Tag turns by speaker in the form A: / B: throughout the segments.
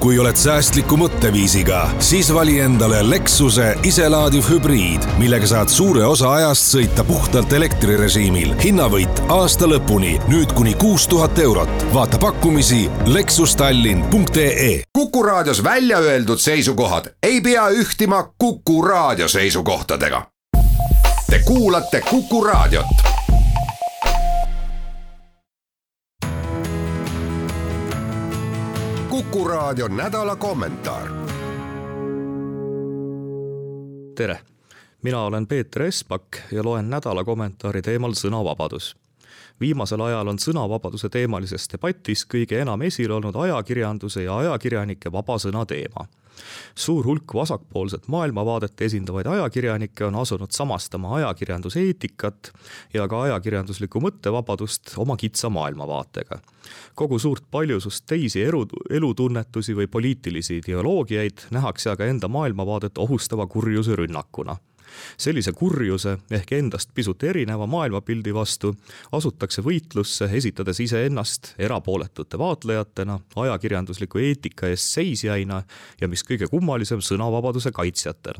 A: Kui oled säästliku mõtteviisiga, siis vali endale Lexuse iselaadiv hübriid, millega saad suure osa ajast sõita puhtalt elektrirežiimil. Hinnavõit aasta lõpuni, nüüd kuni 6000 €. Vaata pakkumisi lexustallin.ee.
B: Kuku Raadios välja öeldud seisukohad ei pea ühtima Kuku Raadio seisukohtadega. Te kuulate Kuku Raadiot. Kuku Raadio nädala kommentaar.
C: Tere! Mina olen Peeter Espak ja loen nädala kommentaari teemal sõnavabadus. Viimasel ajal on sõnavabaduse teemalises debatis kõige enam esil olnud ajakirjanduse ja ajakirjanike vaba sõna teema. Suur hulk vasakpoolset maailmavaadet esindavaid ajakirjanikke on asunud samastama ajakirjanduseetikat ja ka ajakirjanduslikku mõttevabadust oma kitsa maailmavaatega. Kogu suurt paljusust teisi elutunnetusi või poliitilisi ideoloogiaid nähakse aga enda maailmavaadet ohustava kurjuse rünnakuna. Sellise kurjuse ehk endast pisut erineva maailmapildi vastu asutakse võitlusse, esitades iseennast erapooletute vaatlejatena, ajakirjandusliku eetika eest seisjaina ja mis kõige kummalisem sõnavabaduse kaitsjatena.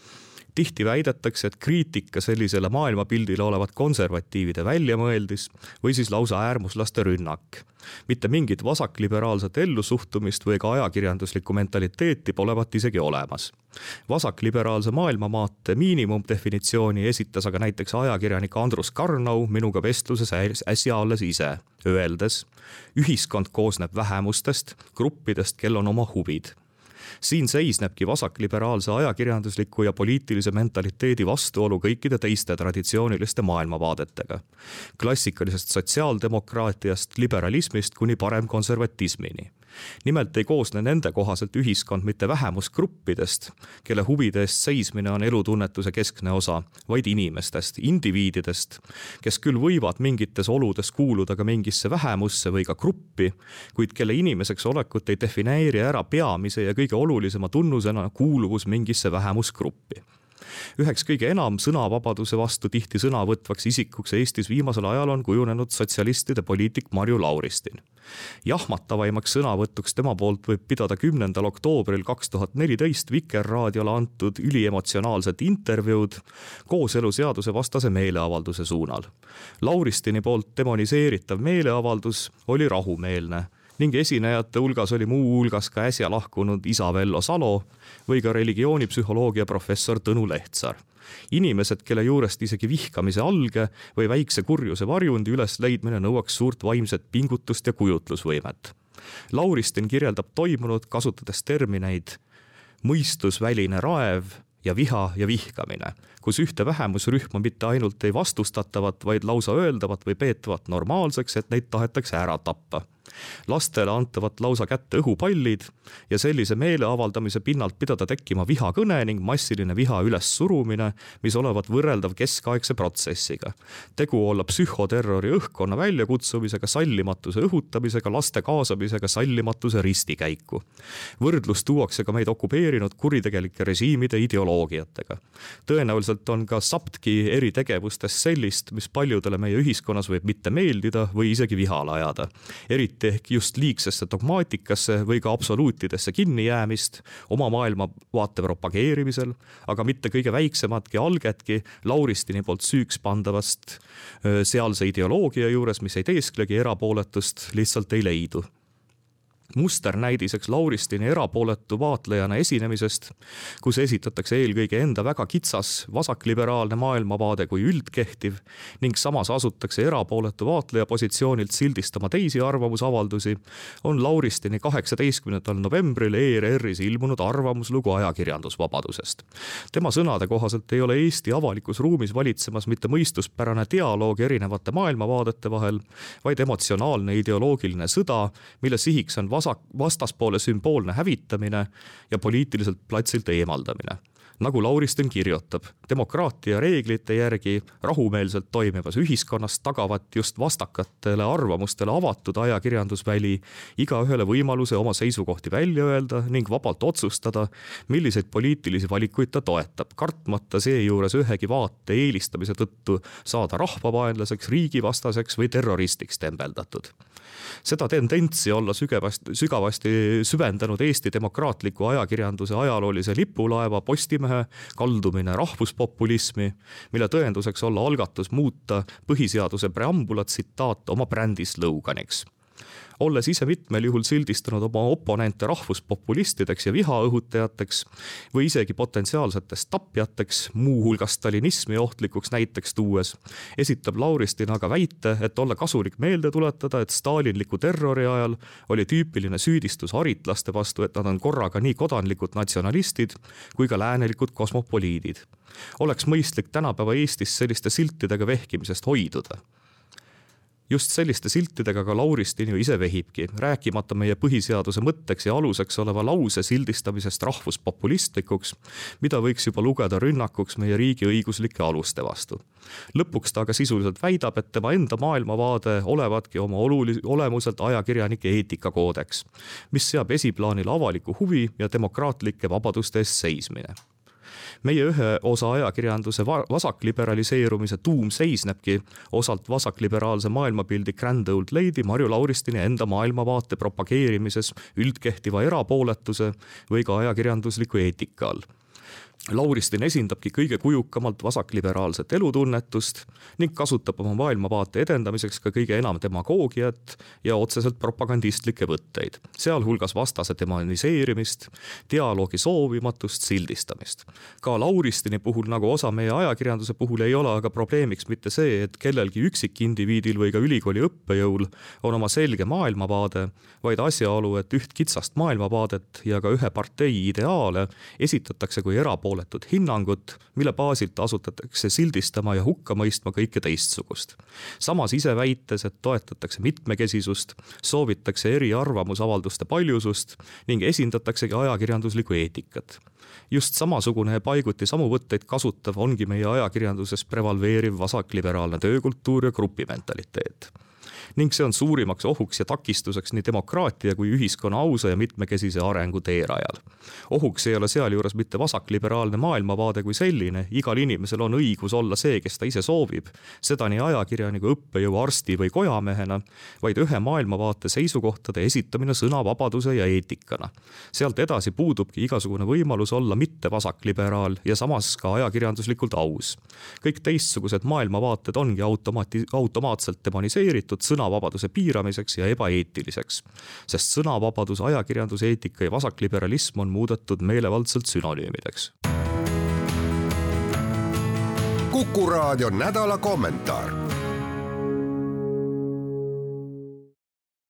C: Tihti väidetakse, et kriitika sellisele maailmapildile olevat konservatiivide väljamõeldis või siis lausa äärmuslaste rünnak. Mitte mingit vasakliberaalset ellusuhtumist või ka ajakirjanduslikku mentaliteeti polevat isegi olemas. Vasakliberaalse maailmamaate miinimumdefinitsiooni esitas aga näiteks ajakirjanik Andrus Karnau minuga vestluses äsja alles ise, öeldes: ühiskond koosneb vähemustest, gruppidest, kel on oma huvid. Siin seisnebki vasakliberaalse ajakirjandusliku ja poliitilise mentaliteedi vastuolu kõikide teiste traditsiooniliste maailmavaadetega. Klassikalisest sotsiaaldemokraatiast, liberalismist kuni paremkonservatismini. Nimelt ei koosne nende kohaselt ühiskond mitte vähemusgruppidest, kelle huvide eest seismine on elutunnetuse keskne osa, vaid inimestest, indiviididest, kes küll võivad mingites oludes kuuluda ka mingisse vähemusse või ka gruppi, kuid kelle inimeseks olekut ei defineeri ära peamise ja kõige olulisema tunnusena kuuluvus mingisse vähemusgruppi. Üheks kõige enam sõnavabaduse vastu tihti sõna võtvaks isikuks Eestis viimasel ajal on kujunenud sotsialistide poliitik Marju Lauristin. Jahmatavaimaks sõnavõtuks tema poolt võib pidada 10. oktoobril 2014 Vikerraadiole antud üliemotsionaalset intervjuud kooseluseaduse vastase meeleavalduse suunal. Lauristini poolt demoniseeritav meeleavaldus oli rahumeelne ning esinejate hulgas oli muu hulgas ka äsja lahkunud isa Vello Salo või ka religioonipsühholoogia professor Tõnu Lehtsar. Inimesed, kelle juurest isegi vihkamise alge või väikse kurjuse varjundi üles leidmine nõuaks suurt vaimset pingutust ja kujutlusvõimet. Lauristin kirjeldab toimunud, kasutades termineid mõistusväline raev ja viha ja vihkamine, kus ühte vähemusrühma mitte ainult ei vastustatavat, vaid lausa öeldavat või peetavat normaalseks, et neid tahetakse ära tappa. Lastele antavat lausa kätte õhupallid ja sellise meeleavaldamise pinnalt pidada tekkima vihakõne ning massiline viha üles surumine, mis olevat võrreldav keskaegse protsessiga. Tegu olla psühhoterrori õhkkonna väljakutsumisega, sallimatuse õhutamisega, laste kaasamisega, sallimatuse ristikäiku. Võrdlus tuuakse ka meid okupeerinud kuritegelike režiimide ideoloogiatega. Tõenäoliselt on ka SAPTki eritegevustes sellist, mis paljudele meie ühiskonnas võib mitte meeldida või isegi vihale ajada. Eriti ehk just liigsesse dogmaatikasse või ka absoluutidesse kinnijäämist oma maailmavaate propageerimisel, aga mitte kõige väiksematki algetki Lauristini poolt süüks pandavast sealse ideoloogia juures, mis ei teesklegi erapooletust, lihtsalt ei leidu. Musternäidiseks Lauristini erapooletu vaatlejana esinemisest, kus esitatakse eelkõige enda väga kitsas vasakliberaalne maailmavaade kui üldkehtiv ning samas asutakse erapooletu vaatleja positsioonilt sildistama teisi arvamusavaldusi, on Lauristini 18. novembril ERR-is ilmunud arvamuslugu ajakirjandusvabadusest. Tema sõnade kohaselt ei ole Eesti avalikus ruumis valitsemas mitte mõistuspärane dialoog erinevate maailmavaadete vahel, vaid emotsionaalne ideoloogiline sõda, mille sihiks on vastaspoole sümboolne hävitamine ja poliitiliselt platsilt eemaldamine. Nagu Lauristin kirjutab, demokraatia reeglite järgi rahumeelselt toimivas ühiskonnas tagavad just vastakatele arvamustele avatud ajakirjandusväli igaühele võimaluse oma seisukohti välja öelda ning vabalt otsustada, milliseid poliitilisi valikuid ta toetab, kartmata seejuures ühegi vaate eelistamise tõttu saada rahvavaenlaseks, riigivastaseks või terroristiks tembeldatud. Seda tendentsi olla sügavasti süvendanud Eesti demokraatliku ajakirjanduse ajaloolise lipulaeva Postimehe kaldumine rahvuspopulismi, mille tõenduseks olla algatus muuta põhiseaduse preambula tsitaat oma brändisloganiks. Olles ise mitmel juhul sildistanud oma oponente rahvuspopulistideks ja vihaõhutajateks või isegi potentsiaalseteks tapjateks, muuhulgas stalinismi ohtlikuks näiteks tuues, esitab Lauristin aga väite, et olla kasulik meelde tuletada, et stalinliku terrori ajal oli tüüpiline süüdistus haritlaste vastu, et nad on korraga nii kodanlikud natsionalistid kui ka läänelikud kosmopoliidid. Oleks mõistlik tänapäeva Eestis selliste siltidega vehkimisest hoiduda. Just selliste siltidega ka Lauristin ju ise vehibki, rääkimata meie põhiseaduse mõtteks ja aluseks oleva lause sildistamisest rahvuspopulistlikuks, mida võiks juba lugeda rünnakuks meie riigi õiguslike aluste vastu. Lõpuks ta aga sisuliselt väidab, et tema enda maailmavaade olevatki oma olemuselt ajakirjanike eetikakoodeks, mis seab esiplaanile avaliku huvi ja demokraatlike vabaduste eest seismine. Meie ühe osa ajakirjanduse vasakliberaliseerumise tuum seisnebki osalt vasakliberaalse maailmapildi Grand Old Lady Marju Lauristini enda maailmavaate propageerimises üldkehtiva erapooletuse või ka ajakirjandusliku eetika all. Lauristin esindabki kõige kujukamalt vasakliberaalset elutunnetust ning kasutab oma maailmavaate edendamiseks ka kõige enam demagoogiat ja otseselt propagandistlikke võtteid, sealhulgas vastase demoniseerimist, dialoogi soovimatust, sildistamist. Ka Lauristini puhul, nagu osa meie ajakirjanduse puhul, ei ole aga probleemiks mitte see, et kellelgi üksikindiviidil või ka ülikooli õppejõul on oma selge maailmavaade, vaid asjaolu, et üht kitsast maailmavaadet ja ka ühe partei ideaale esitatakse kui erapooletud hinnangut, mille baasilt asutatakse sildistama ja hukka mõistma kõike teistsugust. Samas ise väites, et toetatakse mitmekesisust, soovitakse eri arvamusavalduste paljusust ning esindataksegi ajakirjanduslikku eetikat. Just samasugune ja paiguti samu võtteid kasutav ongi meie ajakirjanduses prevalveeriv vasakliberaalne töökultuur ja grupimentaliteet. Ning see on suurimaks ohuks ja takistuseks nii demokraatia kui ühiskonna ausa ja mitmekesise arengu teerajal. Ohuks ei ole sealjuures mitte vasakliberaalne maailmavaade kui selline, igal inimesel on õigus olla see, kes ta ise soovib, seda nii ajakirjaniku, õppejõu, arsti või kojamehena, vaid ühe maailmavaate seisukohtade esitamine sõnavabaduse ja eetikana. Sealt edasi puudubki igasugune võimalus olla mitte vasakliberaal ja samas ka ajakirjanduslikult aus. Kõik teistsugused maailmavaated ongi automaatselt demoniseeritud sõnavabaduse piiramiseks ja ebaeetiliseks, sest sõnavabadus, ajakirjanduseetika ja vasakliberalism on muudetud meelevaldselt sünonüümideks.
B: Kuku Raadio nädala kommentaar.